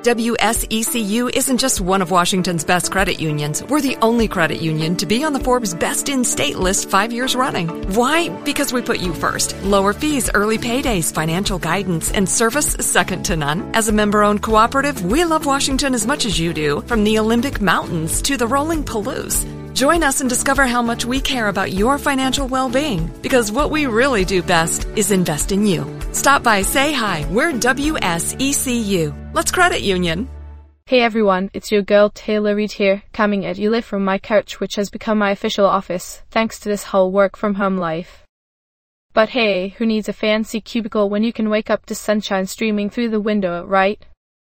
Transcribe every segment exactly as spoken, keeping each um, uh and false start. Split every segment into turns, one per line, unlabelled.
W S E C U isn't just one of Washington's best credit unions. We're the only credit union to be on the Forbes Best in State list five years running. Why? Because we put you first. Lower fees, early paydays, financial guidance, and service second to none. As a member-owned cooperative, we love Washington as much as you do, from the Olympic Mountains to the rolling Palouse. Join us and discover how much we care about your financial well-being, because what we really do best is invest in you. Stop by, say hi. We're W S E C U. Let's credit union.
Hey everyone, it's your girl Taylor Reid here, coming at you live from my couch, which has become my official office, thanks to this whole work-from-home life. But hey, who needs a fancy cubicle when you can wake up to sunshine streaming through the window, right?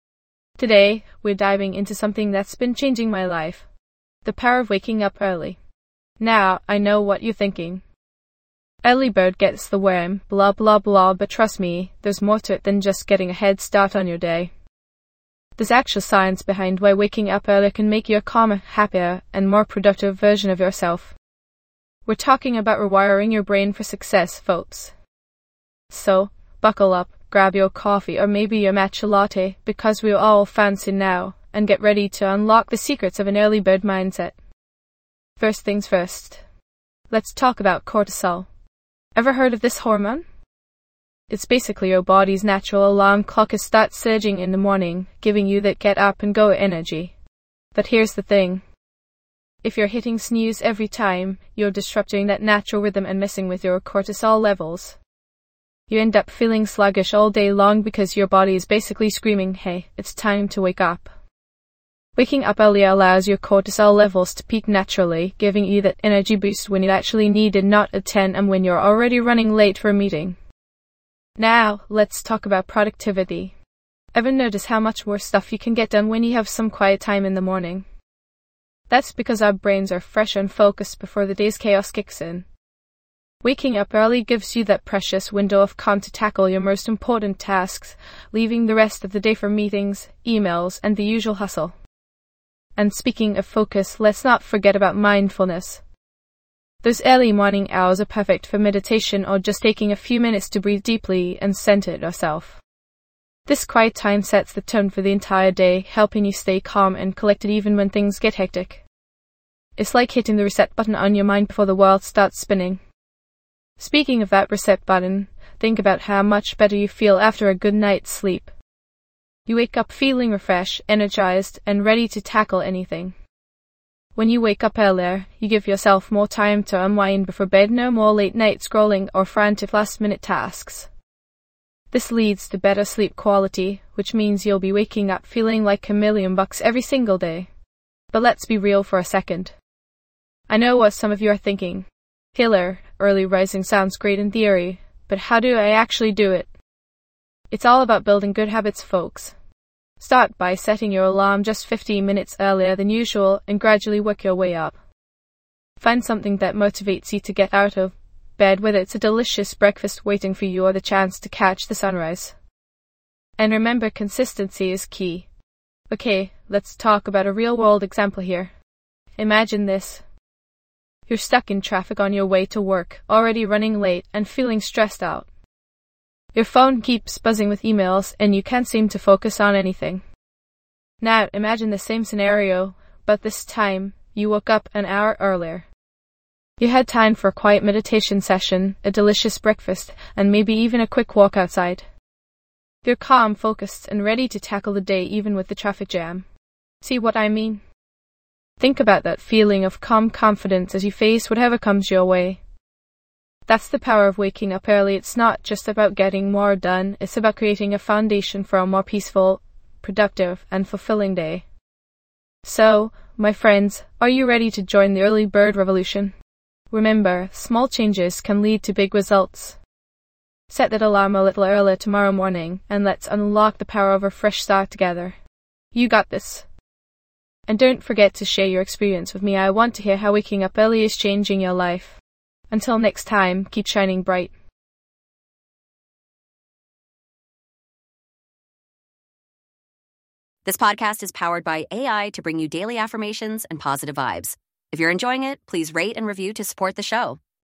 Today, we're diving into something that's been changing my life. The power of waking up early. Now, I know what you're thinking. Early bird gets the worm, blah blah blah, but trust me, there's more to it than just getting a head start on your day. There's actual science behind why waking up early can make you a calmer, happier, and more productive version of yourself. We're talking about rewiring your brain for success, folks. So, buckle up, grab your coffee or maybe your matcha latte, because we're all fancy now, and get ready to unlock the secrets of an early bird mindset. First things first. Let's talk about cortisol. Ever heard of this hormone? It's basically your body's natural alarm clock is start surging in the morning, giving you that get up and go energy. But here's the thing. If you're hitting snooze every time, you're disrupting that natural rhythm and messing with your cortisol levels. You end up feeling sluggish all day long because your body is basically screaming, hey, it's time to wake up. Waking up early allows your cortisol levels to peak naturally, giving you that energy boost when you actually need it, not at ten a.m. when you're already running late for a meeting. Now, let's talk about productivity. Ever notice how much more stuff you can get done when you have some quiet time in the morning? That's because our brains are fresh and focused before the day's chaos kicks in. Waking up early gives you that precious window of calm to tackle your most important tasks, leaving the rest of the day for meetings, emails, and the usual hustle. And speaking of focus, let's not forget about mindfulness. Those early morning hours are perfect for meditation or just taking a few minutes to breathe deeply and center yourself. This quiet time sets the tone for the entire day, helping you stay calm and collected even when things get hectic. It's like hitting the reset button on your mind before the world starts spinning. Speaking of that reset button, think about how much better you feel after a good night's sleep. You wake up feeling refreshed, energized, and ready to tackle anything. When you wake up earlier, you give yourself more time to unwind before bed, no more late night scrolling or frantic last-minute tasks. This leads to better sleep quality, which means you'll be waking up feeling like a million bucks every single day. But let's be real for a second. I know what some of you are thinking. Taylor, early rising sounds great in theory, but how do I actually do it? It's all about building good habits, folks. Start by setting your alarm just fifteen minutes earlier than usual and gradually work your way up. Find something that motivates you to get out of bed, whether it's a delicious breakfast waiting for you or the chance to catch the sunrise. And remember, consistency is key. Okay, let's talk about a real-world example here. Imagine this. You're stuck in traffic on your way to work, already running late and feeling stressed out. Your phone keeps buzzing with emails and you can't seem to focus on anything. Now imagine the same scenario, but this time you woke up an hour earlier. You had time for a quiet meditation session, a delicious breakfast, and maybe even a quick walk outside. You're calm, focused, and ready to tackle the day even with the traffic jam. See what I mean? Think about that feeling of calm confidence as you face whatever comes your way. That's the power of waking up early. It's not just about getting more done, it's about creating a foundation for a more peaceful, productive, and fulfilling day. So, my friends, are you ready to join the early bird revolution? Remember, small changes can lead to big results. Set that alarm a little earlier tomorrow morning, and let's unlock the power of a fresh start together. You got this. And don't forget to share your experience with me. I want to hear how waking up early is changing your life. Until next time, keep shining bright.
This podcast is powered by A I to bring you daily affirmations and positive vibes. If you're enjoying it, please rate and review to support the show.